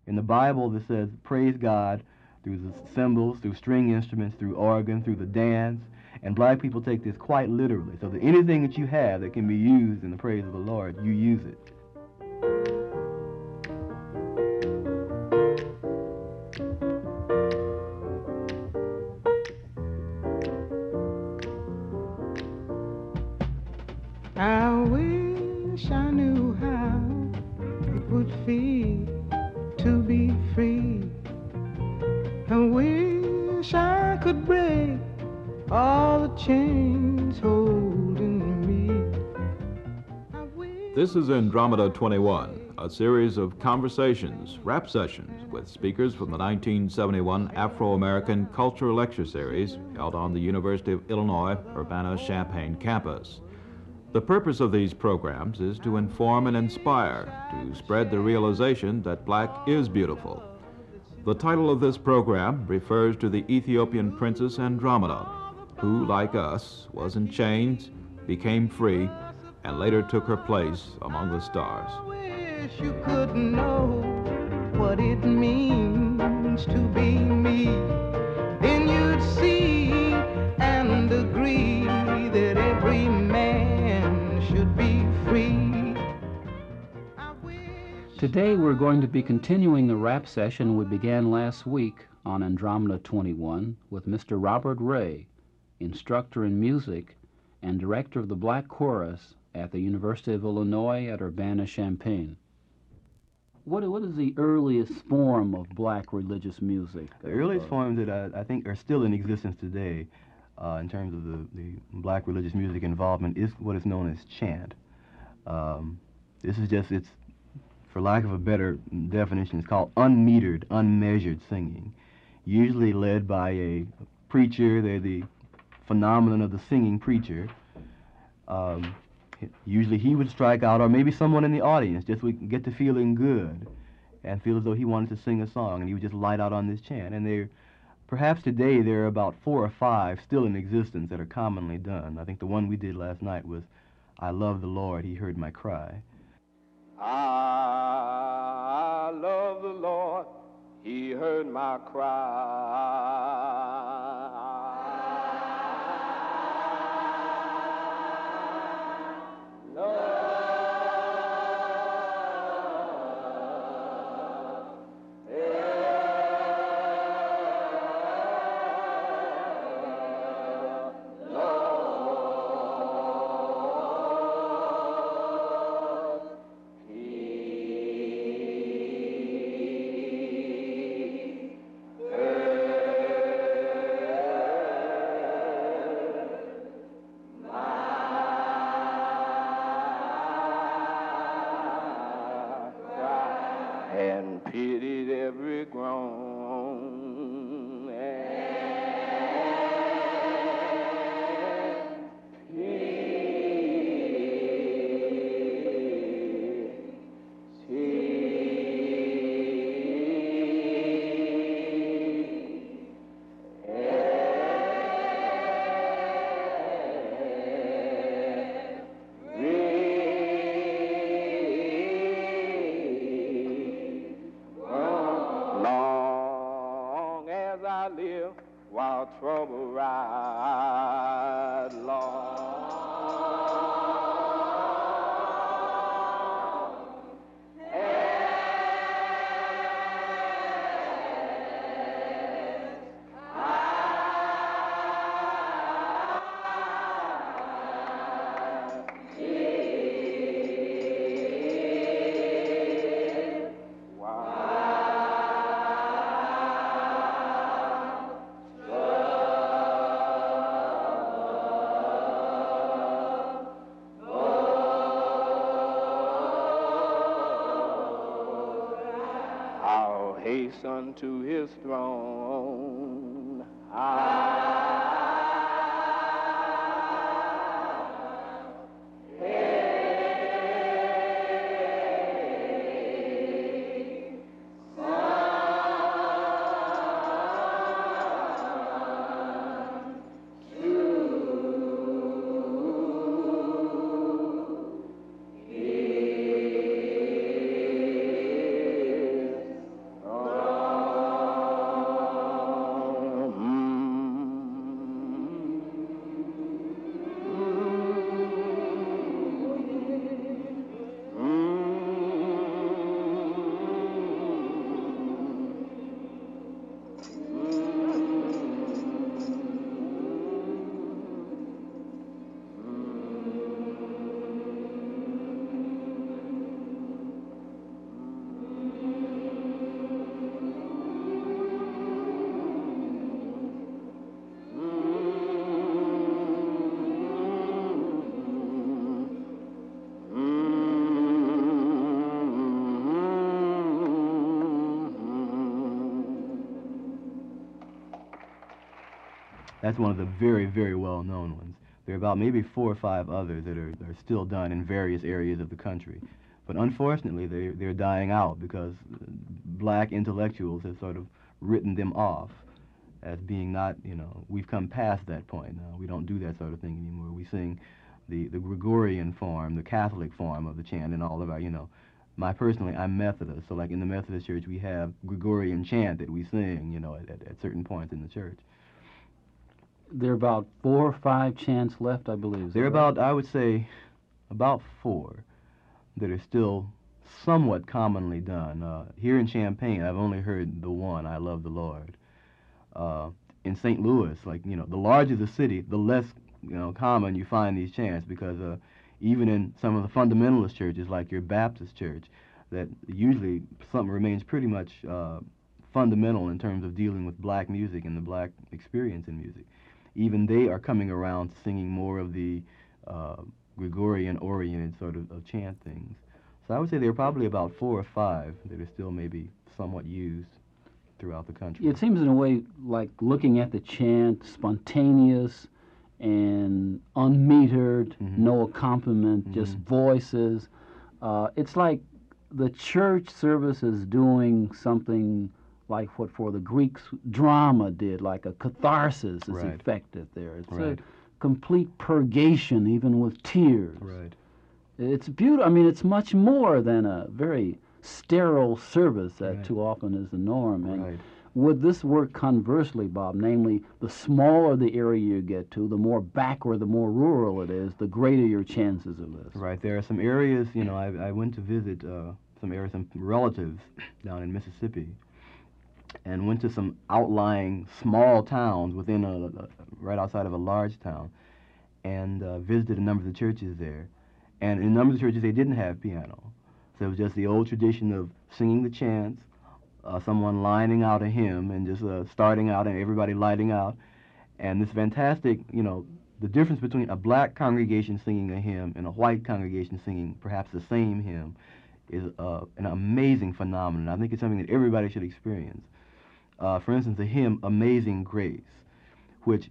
In the Bible, it says praise God through the cymbals, through string instruments, through organ, through the dance. And black people take this quite literally. So that anything that you have that can be used in the praise of the Lord, you use it. I wish I knew how it would feel to be free. I wish I could break all the chains holding me. This is Andromeda 21, a series of conversations, rap sessions with speakers from the 1971 Afro-American Cultural Lecture Series held on the University of Illinois Urbana-Champaign campus. The purpose of these programs is to inform and inspire, to spread the realization that black is beautiful. The title of this program refers to the Ethiopian princess Andromeda, who, like us, was in chains, became free, and later took her place among the stars. I wish you could know what it means to be me. Then you'd see and agree that every man should be free. Today we're going to be continuing the rap session we began last week on Andromeda 21 with Mr. Robert Ray, instructor in music and director of the Black Chorus at the University of Illinois at Urbana-Champaign. What is the earliest form of black religious music? The earliest forms that I think are still in existence today in terms of the black religious music involvement is what is known as chant. This is just, it's, for lack of a better definition, it's called unmetered, unmeasured singing, usually led by a preacher. They're the phenomenon of the singing preacher. Usually he would strike out, or maybe someone in the audience just would get to feeling good and feel as though he wanted to sing a song, and he would just light out on this chant. And perhaps today there are about 4 or 5 still in existence that are commonly done. I think the one we did last night was, I love the Lord, he heard my cry. I love the Lord, he heard my cry. And pitied every groan, and long as I live while trouble ride long. I'll hasten to his throne. That's one of the very, very well-known ones. There are about maybe 4 or 5 others that are still done in various areas of the country. But unfortunately, they're dying out because black intellectuals have sort of written them off as being not, we've come past that point now. We don't do that sort of thing anymore. We sing the Gregorian form, the Catholic form of the chant, and all of our, I'm Methodist, so like in the Methodist Church, we have Gregorian chant that we sing, at certain points in the church. There are about 4 or 5 chants left, I believe. There are about, I would say, about 4 that are still somewhat commonly done. Here in Champaign, I've only heard the one, I Love the Lord. In St. Louis, the larger the city, the less, common you find these chants, because even in some of the fundamentalist churches, like your Baptist church, that usually something remains pretty much fundamental in terms of dealing with black music and the black experience in music. Even they are coming around to singing more of the Gregorian-oriented sort of chant things. So I would say there are probably about 4 or 5 that are still maybe somewhat used throughout the country. It seems in a way like looking at the chant, spontaneous and unmetered, no accompaniment, just voices. It's like the church service is doing something like what for the Greeks drama did, like a catharsis is effective there. It's a complete purgation, even with tears. Right. It's beautiful. I mean, it's much more than a very sterile service that too often is the norm. And would this work conversely, Bob? Namely, the smaller the area you get to, the more backward, the more rural it is, the greater your chances of this. Right. There are some areas, I went to visit some relatives down in Mississippi, and went to some outlying small towns within right outside of a large town, and visited a number of the churches there. And in a number of the churches, they didn't have piano. So it was just the old tradition of singing the chants, someone lining out a hymn and just starting out and everybody lighting out. And this fantastic, the difference between a black congregation singing a hymn and a white congregation singing perhaps the same hymn is an amazing phenomenon. I think it's something that everybody should experience. For instance, the hymn Amazing Grace, which,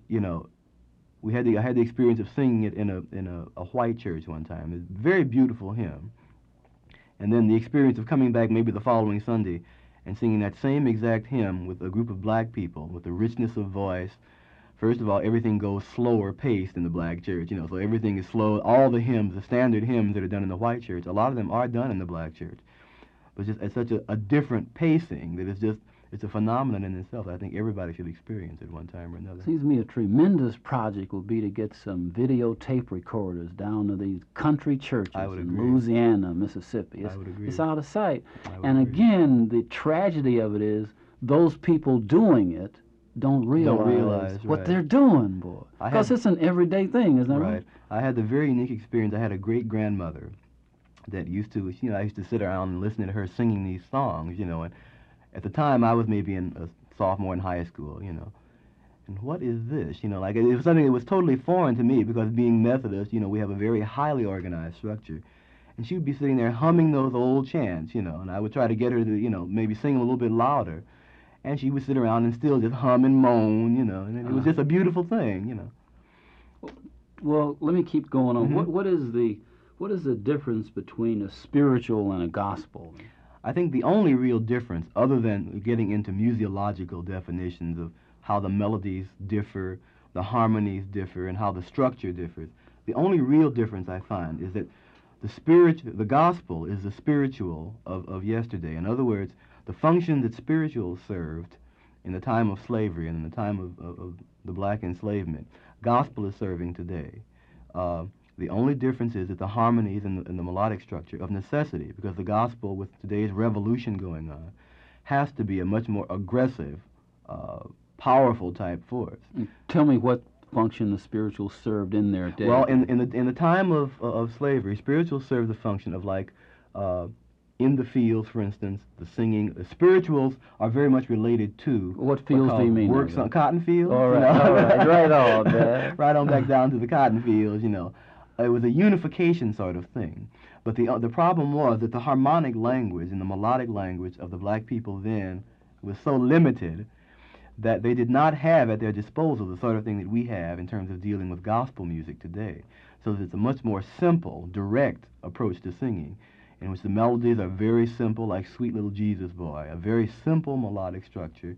I had the experience of singing it in a white church one time. It's a very beautiful hymn. And then the experience of coming back maybe the following Sunday and singing that same exact hymn with a group of black people with the richness of voice. First of all, everything goes slower paced in the black church, so everything is slow. All the hymns, the standard hymns that are done in the white church, a lot of them are done in the black church. But just at such a different pacing that it's a phenomenon in itself. I think everybody should experience it one time or another. Seems to me a tremendous project would be to get some videotape recorders down to these country churches in Louisiana, Mississippi. I would agree. It's out of sight. And again, the tragedy of it is those people doing it don't realize what they're doing, boy. Because it's an everyday thing, isn't it? Right. I had the very unique experience. I had a great-grandmother that used to, I used to sit around and listen to her singing these songs, and at the time, I was maybe a sophomore in high school, And what is this? It was something that was totally foreign to me because being Methodist, we have a very highly organized structure. And she would be sitting there humming those old chants, and I would try to get her to, maybe sing a little bit louder. And she would sit around and still just hum and moan, and it was just a beautiful thing, Well, let me keep going on. What is the difference between a spiritual and a gospel? I think the only real difference, other than getting into museological definitions of how the melodies differ, the harmonies differ, and how the structure differs, the only real difference I find is that the gospel is the spiritual of yesterday. In other words, the function that spirituals served in the time of slavery and in the time of the black enslavement, gospel is serving today. The only difference is that the harmonies and the melodic structure of necessity, because the gospel, with today's revolution going on, has to be a much more aggressive, powerful type force. Tell me what function the spirituals served in their day. Well, in the time of slavery, spirituals served the function of in the fields, for instance, the singing. The spirituals are very much related to what fields do you mean? Works on cotton fields. All right, right on, man. Right on back down to the cotton fields, It was a unification sort of thing. But the problem was that the harmonic language and the melodic language of the black people then was so limited that they did not have at their disposal the sort of thing that we have in terms of dealing with gospel music today. So that it's a much more simple, direct approach to singing, in which the melodies are very simple, like Sweet Little Jesus Boy, a very simple melodic structure,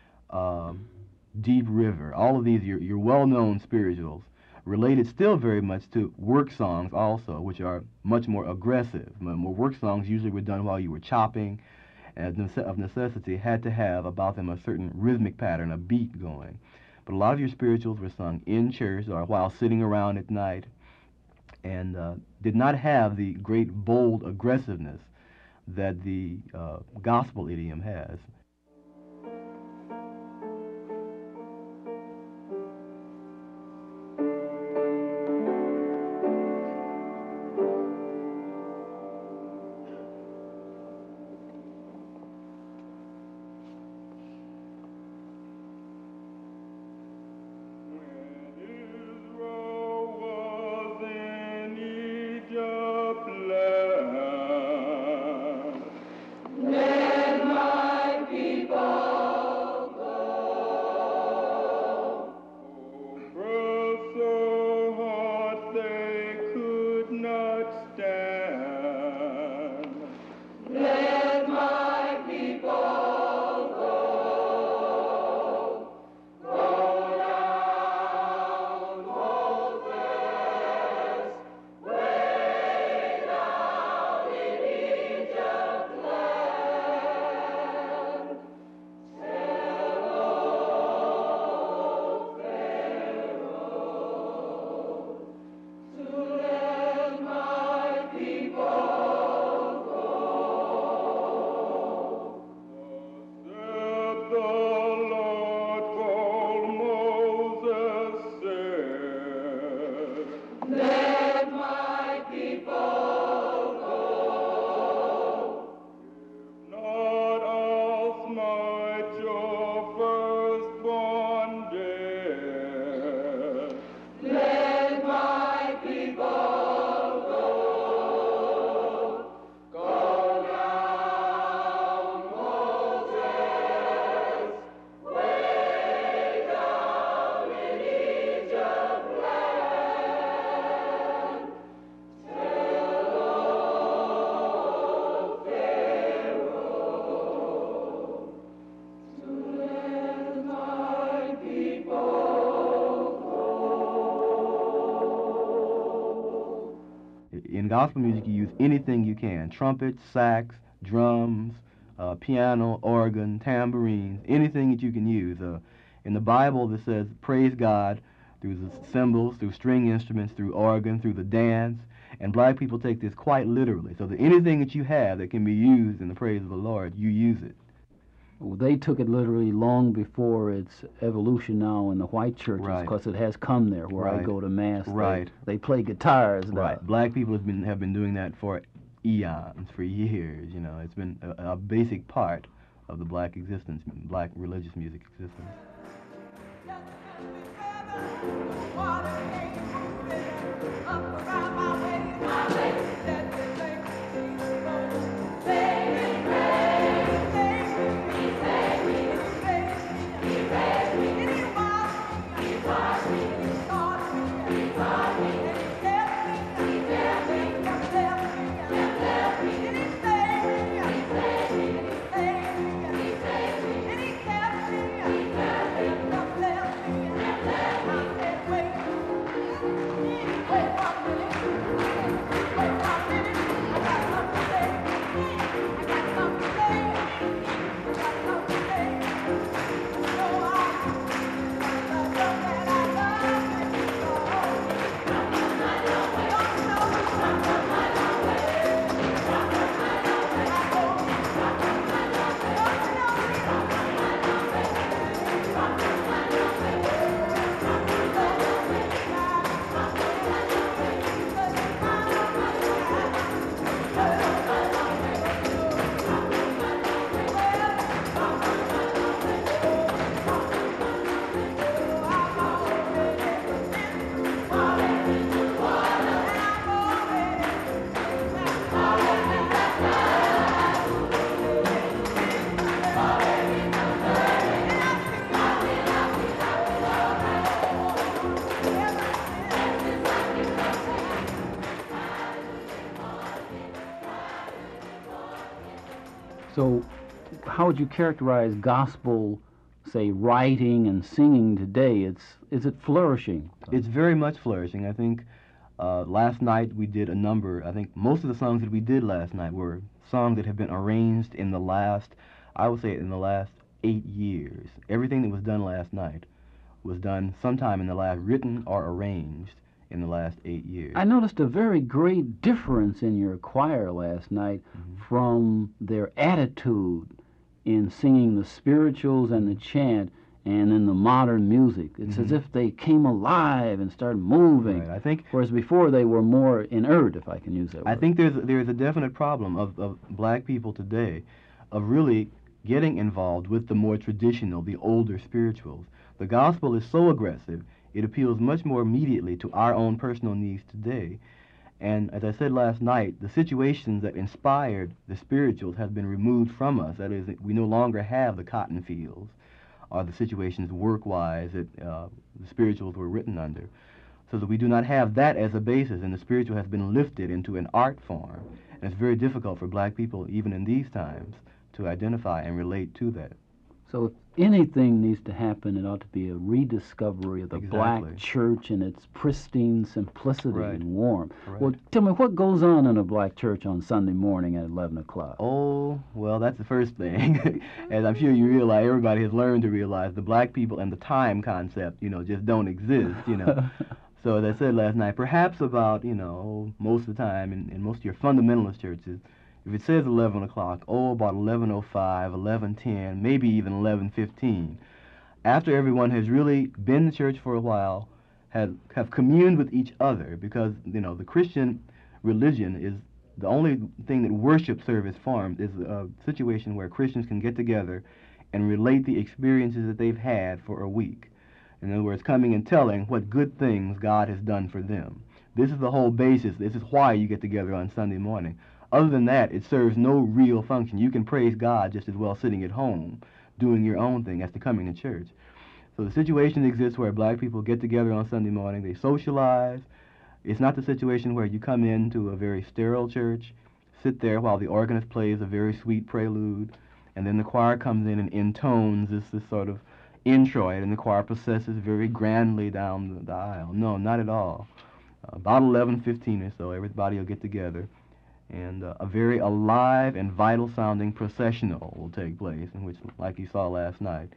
Deep River, all of these, your well-known spirituals, related still very much to work songs also, which are much more aggressive. More work songs usually were done while you were chopping, and of necessity had to have about them a certain rhythmic pattern, a beat going. But a lot of your spirituals were sung in church or while sitting around at night, and did not have the great bold aggressiveness that the gospel idiom has. In gospel music, you use anything you can: trumpet, sax, drums, piano, organ, tambourines, anything that you can use. In the Bible, it says, praise God through the cymbals, through string instruments, through organ, through the dance, and black people take this quite literally. So that anything that you have that can be used in the praise of the Lord, you use it. Well, they took it literally long before its evolution now in the white churches, Right. because it has come there where I Right. go to mass. Right. They play guitars now. Right. Black people have been doing that for eons, for years. You know, it's been a basic part of the black existence, black religious music existence. So, how would you characterize gospel, say, writing and singing today? Is it flourishing? It's very much flourishing. I think last night we did a number. I think most of the songs that we did last night were songs that have been arranged in the last, I would say, in the last 8 years. Everything that was done last night was done sometime in the last, written or arranged in the last 8 years. I noticed a very great difference in your choir last night from their attitude in singing the spirituals and the chant and in the modern music. It's as if they came alive and started moving. Right. I think, whereas before they were more inert, if I can use that word. I think there's a definite problem of black people today of really getting involved with the more traditional, the older spirituals. The gospel is so aggressive, it appeals much more immediately to our own personal needs today. And as I said last night, the situations that inspired the spirituals have been removed from us. That is, we no longer have the cotton fields or the situations work-wise that the spirituals were written under. So that we do not have that as a basis, and the spiritual has been lifted into an art form. And it's very difficult for black people, even in these times, to identify and relate to that. So if anything needs to happen, it ought to be a rediscovery of the Exactly. black church and its pristine simplicity Right. and warmth. Correct. Well, tell me, what goes on in a black church on Sunday morning at 11 o'clock? Oh, well, that's the first thing. As I'm sure you realize, everybody has learned to realize the black people and the time concept, just don't exist, So as I said last night, perhaps about, most of the time, in most of your fundamentalist churches, if it says 11 o'clock, about 11:05, 11:10, maybe even 11:15, after everyone has really been to church for a while, have communed with each other, because, the Christian religion is the only thing that worship service forms is a situation where Christians can get together and relate the experiences that they've had for a week. In other words, coming and telling what good things God has done for them. This is the whole basis. This is why you get together on Sunday morning. Other than that, it serves no real function. You can praise God just as well sitting at home, doing your own thing as to coming to church. So the situation exists where black people get together on Sunday morning, they socialize. It's not the situation where you come into a very sterile church, sit there while the organist plays a very sweet prelude, and then the choir comes in and intones this sort of introit, and the choir processes very grandly down the aisle. No, not at all. About 11:15 or so, everybody will get together, and a very alive and vital-sounding processional will take place, in which, like you saw last night,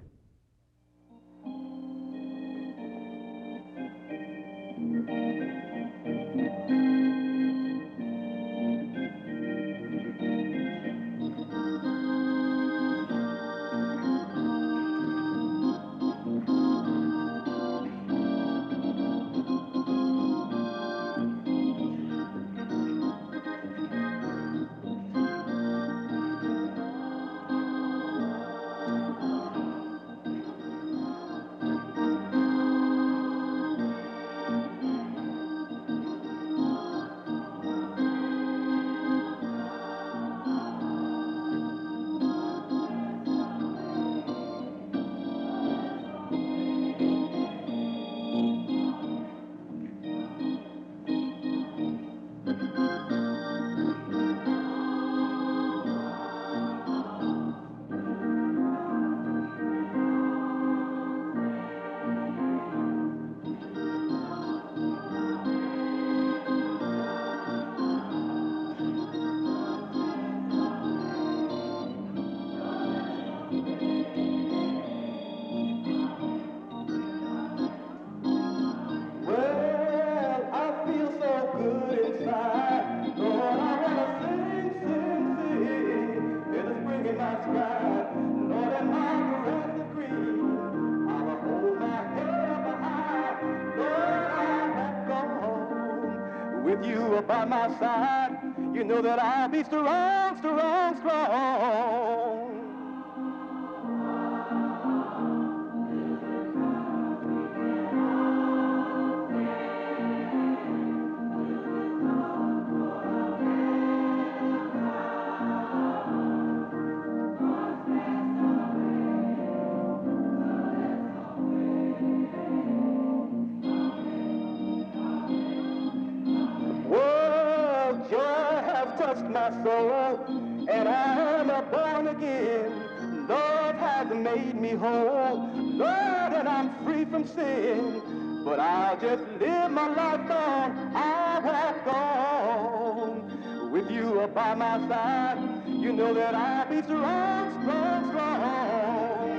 with you by my side, you know that I'll be strong, strong, strong. My soul, and I am born again. Lord has made me whole, Lord, and I'm free from sin. But I'll just live my life on, I'll have gone. With you by my side, you know that I'll be strong, strong, strong.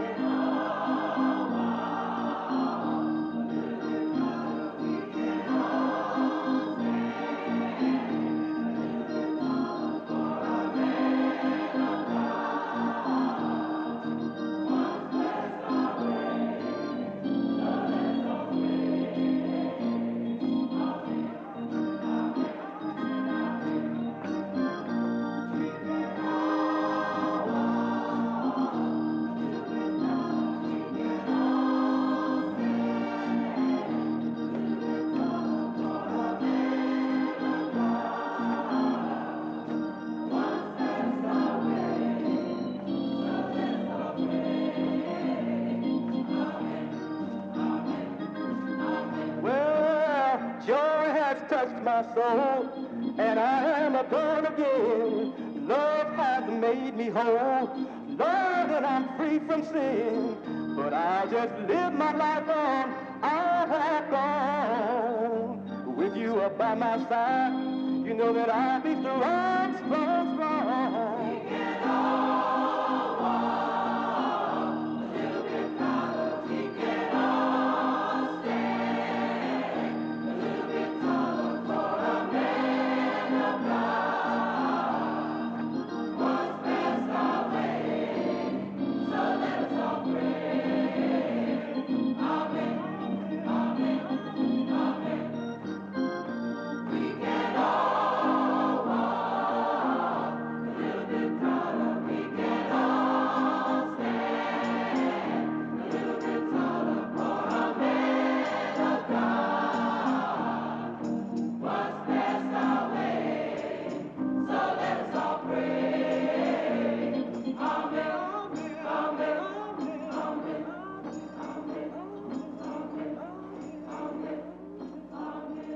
Touched my soul, and I am born again. Love has made me whole, Lord, and I'm free from sin. But I'll just live my life on, I'll have gone. With you by my side, you know that I'll be strong, strong, strong. We can all walk a little bit farther. We can all stand a little bit taller for a man of God. Once passed our way, so let us all pray. Amen, amen, amen. We can all walk a little bit taller. We can all stand a little bit taller for a man of God. Once passed our way, so let us all pray. Amen, amen, amen, amen, amen.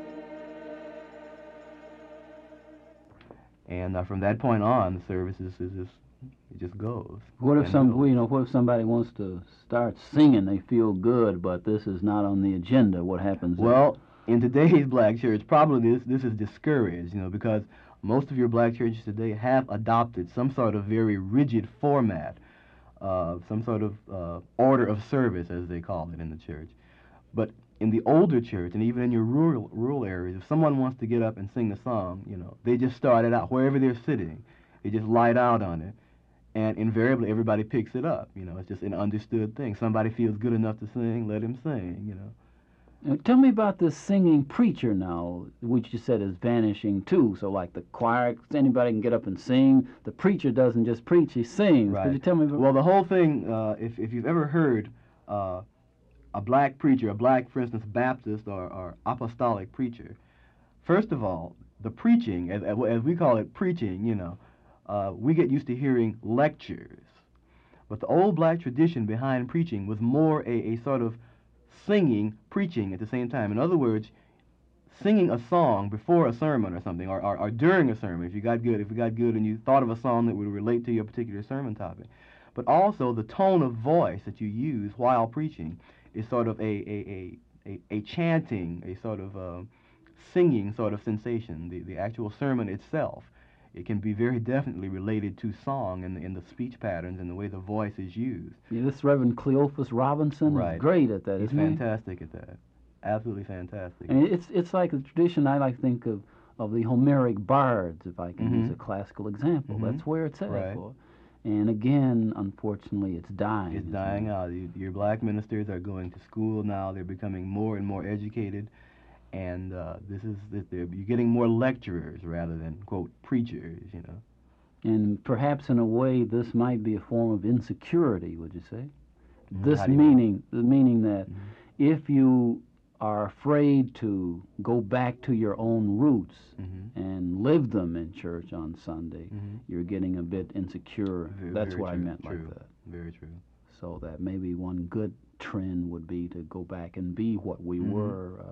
And from that point on, the service is just, it just goes. What if and goes. what if somebody wants to start singing? They feel good, but this is not on the agenda. What happens? then? Well, in today's black church, probably this is discouraged, because most of your black churches today have adopted some sort of very rigid format, some sort of order of service, as they call it in the church. But in the older church, and even in your rural areas, if someone wants to get up and sing a song, they just start it out wherever they're sitting. They just light out on it, and invariably everybody picks it up. It's just an understood thing. Somebody feels good enough to sing, let him sing. Tell me about this singing preacher now, which you said is vanishing too. So like the choir, anybody can get up and sing. The preacher doesn't just preach, he sings. Right. Could you tell me about... Well, the whole thing, if you've ever heard a black preacher, a black, for instance, Baptist or apostolic preacher, first of all, the preaching, as we call it preaching, we get used to hearing lectures. But the old black tradition behind preaching was more a sort of singing, preaching at the same time. In other words, singing a song before a sermon or something, or during a sermon, if you got good and you thought of a song that would relate to your particular sermon topic. But also the tone of voice that you use while preaching is sort of a chanting, a sort of singing sort of sensation. The actual sermon itself, it can be very definitely related to song in the speech patterns and the way the voice is used. Yeah, this Reverend Cleophas Robinson Right. is great at that, He's isn't he? fantastic at that. Absolutely fantastic. And it's like a tradition I like to think of the Homeric bards, if I can Mhm. use a classical example. Mhm. That's where it's at. Right. For. And again, unfortunately, it's dying. It's dying out. Your black ministers are going to school now. They're becoming more and more educated, and you're getting more lecturers rather than, quote, preachers. And perhaps in a way, this might be a form of insecurity. Would you say? This How do you mean? the meaning that Mhm. if you are afraid to go back to your own roots Mhm. and live them in church on Sunday, Mhm. you're getting a bit insecure. That's Very what I true, meant true. like that. Very true. So that maybe one good trend would be to go back and be what we Mhm. were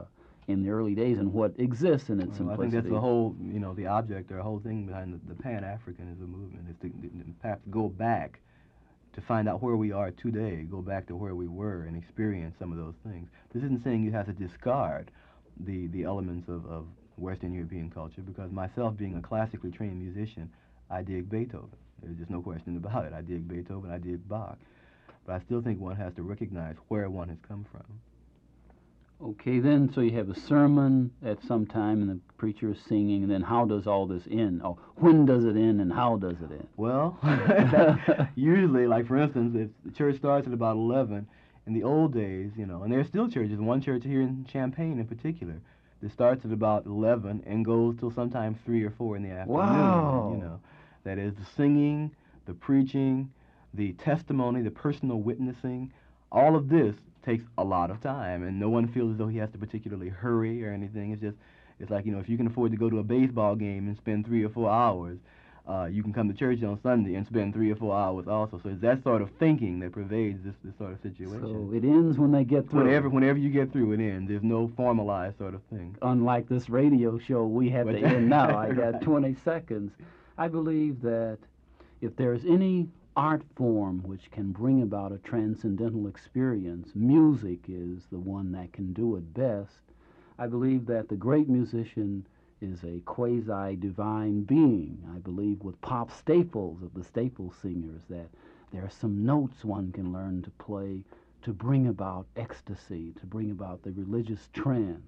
in the early days and what exists in its Well, I simplicity. think that's the whole, the object or the whole thing behind the Pan-Africanism movement is to perhaps go back to find out where we are today, go back to where we were and experience some of those things. This isn't saying you have to discard the elements of Western European culture, because myself being a classically trained musician, I dig Beethoven. There's just no question about it. I dig Beethoven, I dig Bach. But I still think one has to recognize where one has come from. Okay, then, so you have a sermon at some time and the preacher is singing, and then how does all this end? Oh, when does it end and how does it end? Well, usually, like for instance, if the church starts at about 11, in the old days, and there are still churches, one church here in Champaign in particular, that starts at about 11 and goes till sometimes 3 or 4 in the afternoon. Wow. That is the singing, the preaching, the testimony, the personal witnessing, all of this takes a lot of time, and no one feels as though he has to particularly hurry or anything. It's like, if you can afford to go to a baseball game and spend 3 or 4 hours, you can come to church on Sunday and spend 3 or 4 hours also. So it's that sort of thinking that pervades this sort of situation. So it ends when they get through. Whenever you get through, it ends. There's no formalized sort of thing. Unlike this radio show, we have to end now. I got 20 seconds. I believe that if there's any art form which can bring about a transcendental experience, music is the one that can do it best. I believe that the great musician is a quasi-divine being. I believe with Pop Staples of the Staples Singers that there are some notes one can learn to play to bring about ecstasy, to bring about the religious trance.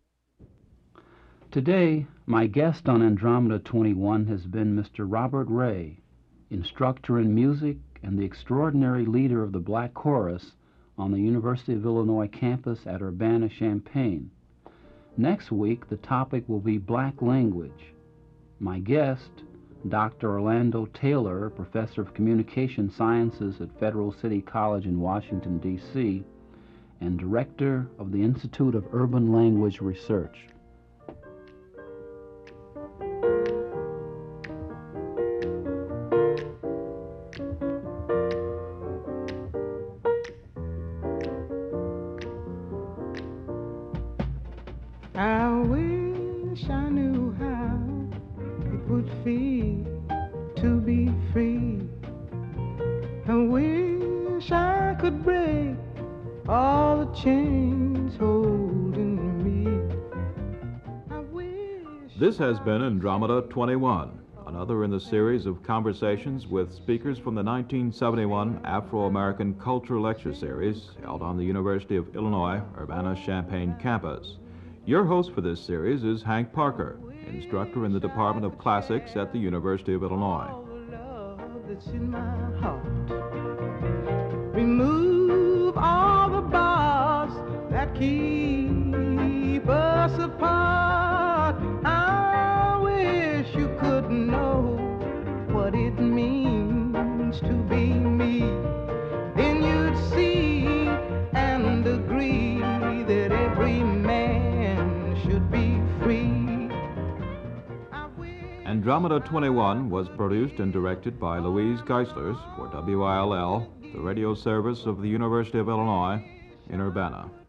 Today, my guest on Andromeda 21 has been Mr. Robert Ray, instructor in music and the extraordinary leader of the Black Chorus on the University of Illinois campus at Urbana-Champaign. Next week, the topic will be Black language. My guest, Dr. Orlando Taylor, professor of communication sciences at Federal City College in Washington, D.C., and director of the Institute of Urban Language Research. I wish I knew how it would feel to be free. I wish I could break all the chains holding me. I wish. This has been Andromeda 21, another in the series of conversations with speakers from the 1971 Afro-American Culture Lecture Series held on the University of Illinois Urbana-Champaign campus. Your host for this series is Hank Parker, instructor in the Department of Classics at the University of Illinois. All the love that's in my heart. Remove all the bars that keep us apart. I wish you could know what it means to be me. Then you'd see and agree that every man should be free. Andromeda 21 was produced and directed by Louise Geislers for WILL, the radio service of the University of Illinois in Urbana.